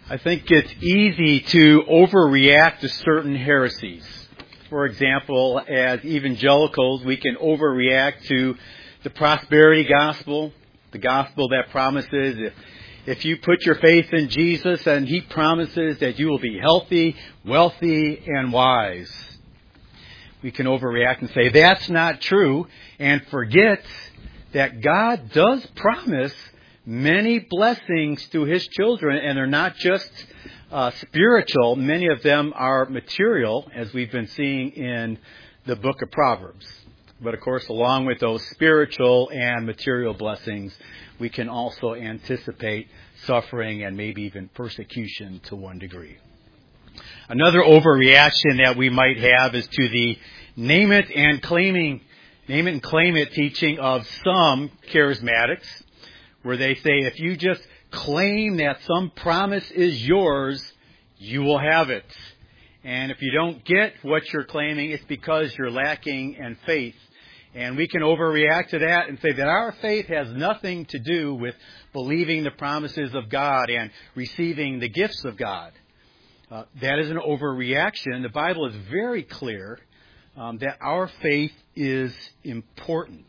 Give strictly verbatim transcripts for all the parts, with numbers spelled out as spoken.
I think it's easy to overreact to certain heresies. For example, as evangelicals, we can overreact to the prosperity gospel, the gospel that promises if, if you put your faith in Jesus, and He promises that you will be healthy, wealthy, and wise. We can overreact and say that's not true, and forget that God does promise many blessings to His children, and they're not just uh, spiritual. Many of them are material, as we've been seeing in the book of Proverbs. But of course, along with those spiritual and material blessings, we can also anticipate suffering and maybe even persecution to one degree. Another overreaction that we might have is to the name it and claiming, name it and claim it teaching of some charismatics, where they say if you just claim that some promise is yours, you will have it. And if you don't get what you're claiming, it's because you're lacking in faith. And we can overreact to that and say that our faith has nothing to do with believing the promises of God and receiving the gifts of God. Uh, that is an overreaction. The Bible is very clear um, that our faith is important.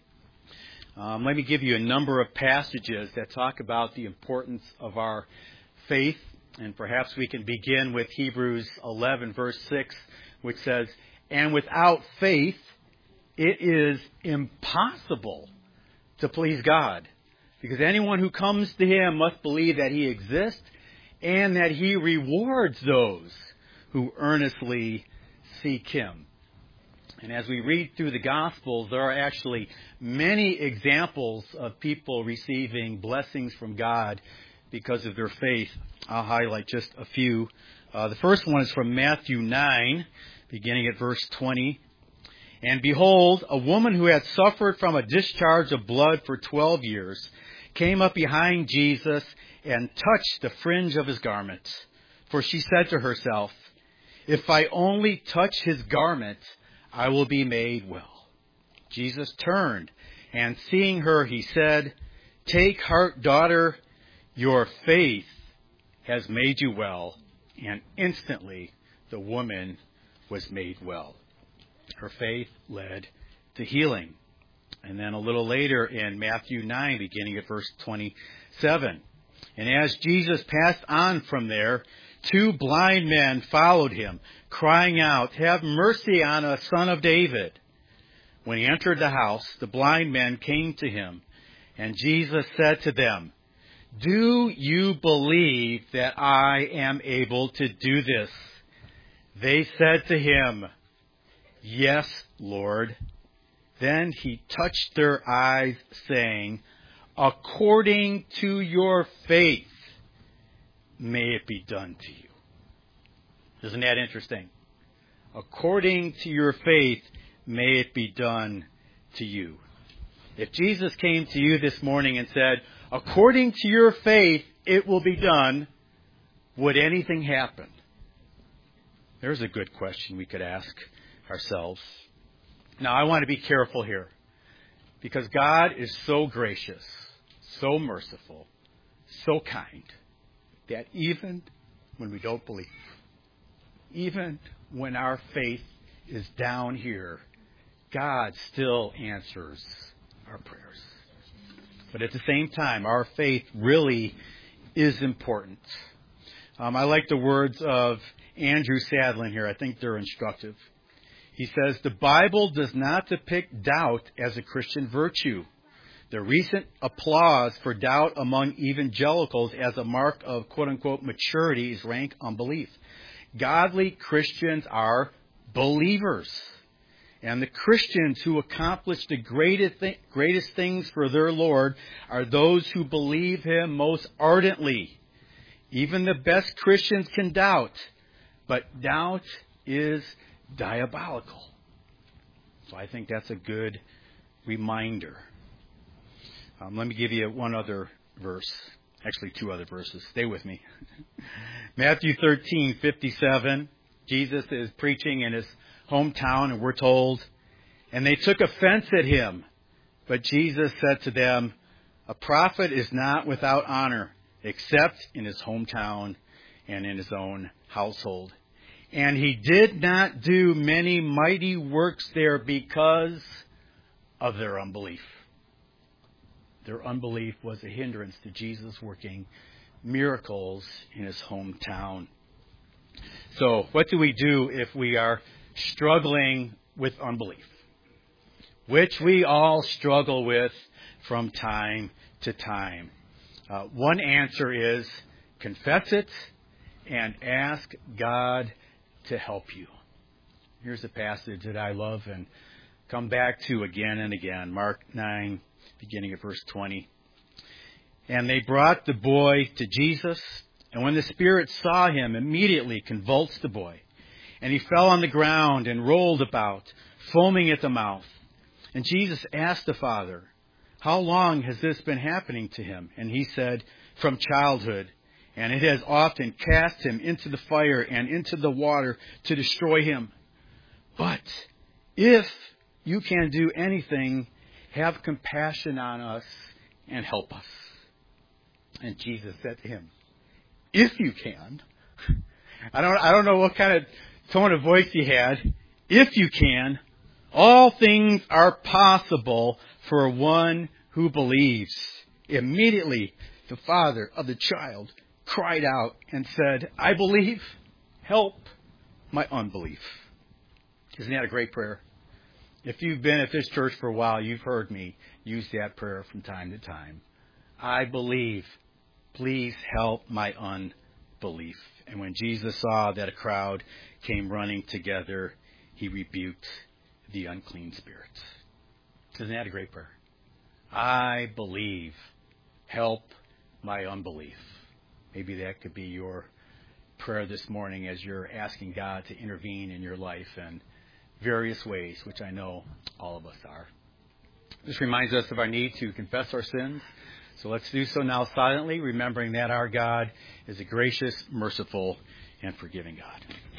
Um, let me give you a number of passages that talk about the importance of our faith. And perhaps we can begin with Hebrews eleven, verse six, which says, "And without faith, it is impossible to please God, because anyone who comes to Him must believe that He exists and that He rewards those who earnestly seek Him." And as we read through the Gospels, there are actually many examples of people receiving blessings from God because of their faith. I'll highlight just a few. Uh, the first one is from Matthew nine, beginning at verse twenty. "And behold, a woman who had suffered from a discharge of blood for twelve years came up behind Jesus and touched the fringe of His garment. For she said to herself, 'If I only touch His garment, I will be made well.' Jesus turned, and seeing her, He said, 'Take heart, daughter, your faith has made you well.' And instantly the woman was made well." Her faith led to healing. And then a little later in Matthew nine, beginning at verse twenty-seven. "And as Jesus passed on from there, two blind men followed Him, crying out, 'Have mercy on us, Son of David.' When He entered the house, the blind men came to Him, and Jesus said to them, 'Do you believe that I am able to do this?' They said to Him, 'Yes, Lord.' Then He touched their eyes, saying, 'According to your faith, may it be done to you.'" Isn't that interesting? According to your faith, may it be done to you. If Jesus came to you this morning and said, "According to your faith, it will be done," would anything happen? There's a good question we could ask ourselves. Now, I want to be careful here, because God is so gracious, so merciful, so kind, that even when we don't believe, even when our faith is down here, God still answers our prayers. But at the same time, our faith really is important. Um, I like the words of Andrew Sadlin here. I think they're instructive. He says, "The Bible does not depict doubt as a Christian virtue. The recent applause for doubt among evangelicals as a mark of quote-unquote maturity is rank unbelief. Godly Christians are believers. And the Christians who accomplish the greatest, th- greatest things for their Lord are those who believe Him most ardently. Even the best Christians can doubt, but doubt is diabolical." So I think that's a good reminder. Um, let me give you one other verse. Actually, two other verses. Stay with me. Matthew thirteen fifty-seven. Jesus is preaching in His hometown, and we're told, "And they took offense at Him. But Jesus said to them, 'A prophet is not without honor, except in his hometown and in his own household. And he did not do many mighty works there because of their unbelief. Their unbelief was a hindrance to Jesus working miracles in his hometown. So, what do we do if we are struggling with unbelief? Which we all struggle with from time to time. Uh, one answer is confess it and ask God to help you. Here's a passage that I love and come back to again and again. Mark nine, beginning at verse twenty. And they brought the boy to Jesus, and when the spirit saw him, immediately convulsed the boy. And he fell on the ground and rolled about, foaming at the mouth. And Jesus asked the father, how long has this been happening to him? And he said, from childhood. And it has often cast him into the fire and into the water to destroy him. But if you can do anything, have compassion on us and help us. And Jesus said to him, if you can. I don't, I don't know what kind of tone of voice he had. If you can, all things are possible for one who believes. Immediately, the father of the child cried out and said, I believe, help my unbelief. Isn't that a great prayer? If you've been at this church for a while, you've heard me use that prayer from time to time. I believe, please help my unbelief. And when Jesus saw that a crowd came running together, he rebuked the unclean spirits. Isn't that a great prayer? I believe, help my unbelief. Maybe that could be your prayer this morning as you're asking God to intervene in your life in various ways, which I know all of us are. This reminds us of our need to confess our sins. So let's do so now silently, remembering that our God is a gracious, merciful, and forgiving God.